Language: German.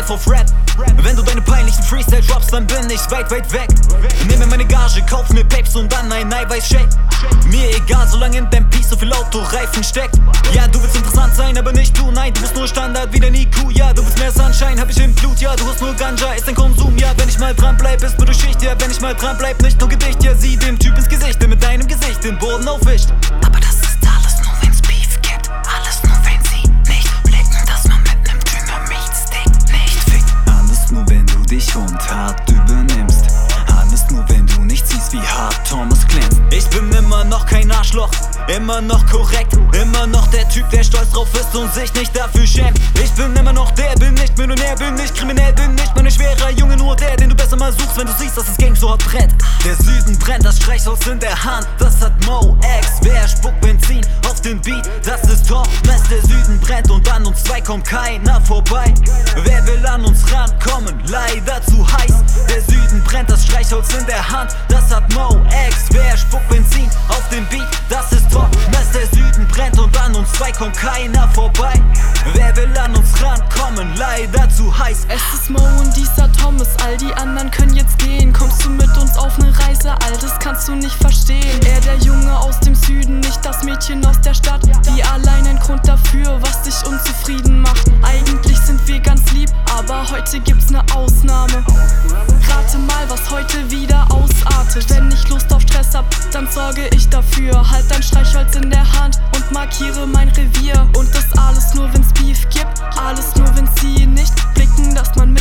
Bock auf Rap. Wenn du deine peinlichen Freestyle droppst, dann bin ich weit, weit weg. Nimm mir meine Gage, kauf mir Papes und dann ein Eiweiß-Shake. Mir egal, solange in deinem Piece so viel Autoreifen steckt. Ja, du willst interessant sein, aber nicht du, nein, du bist nur Standard wie dein IQ. Ja, du willst mehr Sunshine, hab ich im Blut. Ja, du hast nur Ganja, ist dein Konsum. Ja, wenn ich mal dran bleib, ist nur durch Schicht. Ja, wenn ich mal dran bleib, nicht nur Gedicht. Ja, sieh dem Typ ins Gesicht, der mit deinem Gesicht den Boden aufwischt. Aber das ist alles nur, wenn's Beef gibt. Alles nur, wenn sie nicht blicken, dass man mit nem Dynamitstick nicht fickt. Alles nur, wenn du dich hart übernimmst. Alles nur, wenn du nicht siehst, wie hart Thomas glänzt. Ich bin immer noch kein Arschloch, immer noch korrekt. Immer noch der Typ, der stolz drauf ist und sich nicht dafür schämt. Ich bin immer noch der, bin nicht Millionär, bin nicht kriminell, bin nicht mal ein schwerer Junge, nur der, den du besser mal suchst, wenn du siehst, dass das Gang so hart brennt. Der Süden brennt, das Streichholz in der Hand, das hat Mo X. Wer spuckt Benzin auf den Beat, das ist Thomas. Der Süden brennt und an uns zwei kommt keiner vorbei. Wer will an uns rankommen? Leider zu heiß. Der Süden brennt, das Streichholz in der Hand, das hat Mo X. Wer spuckt Benzin auf den Beat, das ist Thomas. Der Süden brennt und an uns zwei kommt keiner vorbei. Wer will an uns rankommen? Leider zu heiß. Es ist Mo und dieser Thomas, all die anderen können jetzt gehen. Kommst du mit uns auf ne Reise, all das kannst du nicht verstehen. Er der Junge aus dem Süden, nicht das Mädchen aus der Stadt. Die allein ein Grund dafür, was dich unzufrieden macht. Eigentlich sind wir ganz lieb, aber heute gibt's ne Ausnahme. Rate mal, was heute wieder ausartet. Wenn ich Lust auf Stress hab, dann sorge ich dafür. Halt dein Streichholz in der Hand und markiere mein Revier. Und das alles nur, wenn's Beef gibt, alles nur, wenn sie nicht blicken, dass man